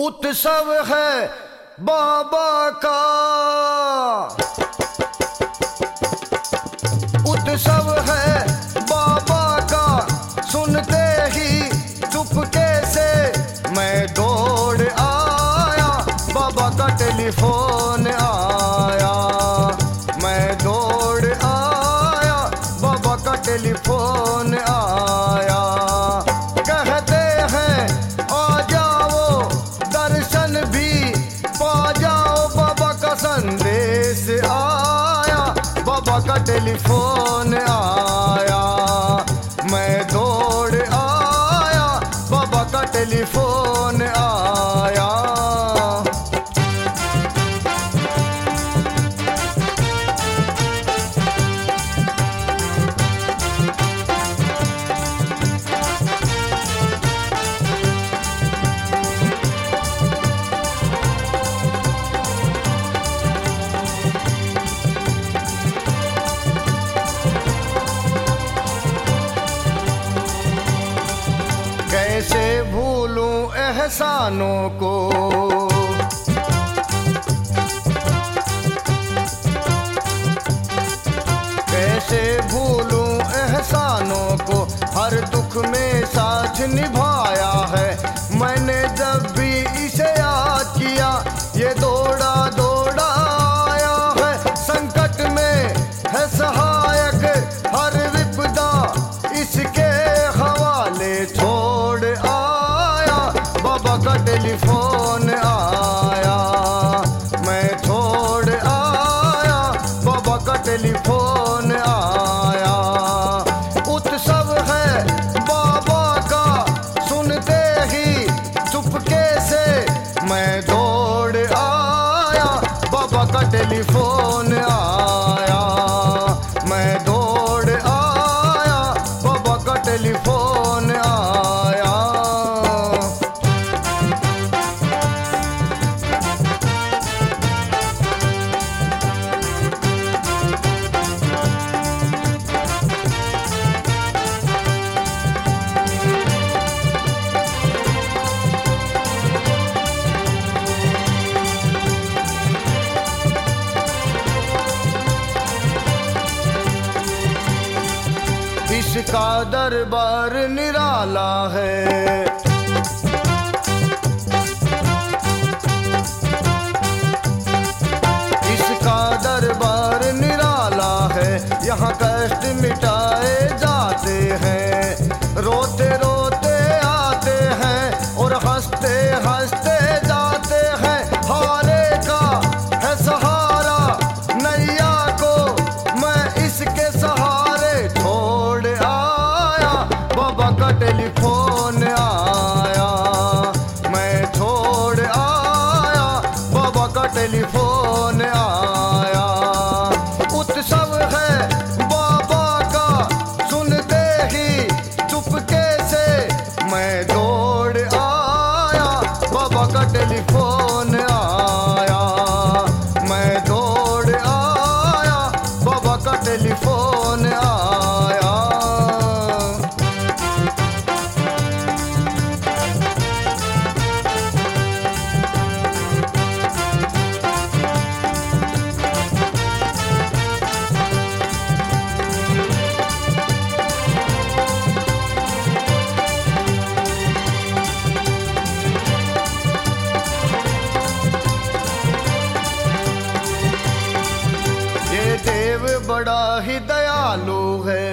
उत्सव है बाबा का, उत्सव है बाबा का। सुनते ही चुपके से मैं दौड़ आया, बाबा का टेलीफोन आया। मैं दौड़ आया, बाबा का टेलीफोन आया। कहते हैं आ जाओ, दर्शन भी पा जाओ, बाबा का संदेश आया, बाबा का टेलीफोन आया। मैं दौड़ आया, बाबा का टेलीफोन आया। कैसे भूलूं एहसानों को, कैसे भूलूं एहसानों को। हर दुख में साथ निभाया है मैंने, जब भी इसे याद किया ये दौड़ा दौड़ा आया है। संकट में है सहायक हर विपदा, इसके हवाले छोड़ आया, बाबा का टेलीफोन आया। मैं छोड़ आया, बाबा का टेलीफोन आया। उत्सव है बाबा का, सुनते ही चुपके से मैं दौड़ आया, बाबा का टेलीफोन आया। मैं दौड़ आया, बाबा का टेलीफोन आया। इसका दरबार निराला है, इसका दरबार निराला है। यहाँ कष्ट मिटाए जाते हैं, रोते रोते आते हैं और हंसते हंसते जाते हैं। हारे का है सहारा नैया को, मैं इसके सहारे छोड़ आया, बाबा का टेलीफोन आया। मैं छोड़ आया, बाबा का टेलीफोन आया। उत्सव है बाबा का, सुनते ही चुपके से मैं दौड़ आया, बाबा का टेलीफोन आया। मैं दौड़ आया, बाबा का टेलीफोन आया। ये देव बड़ा ही दयालु है,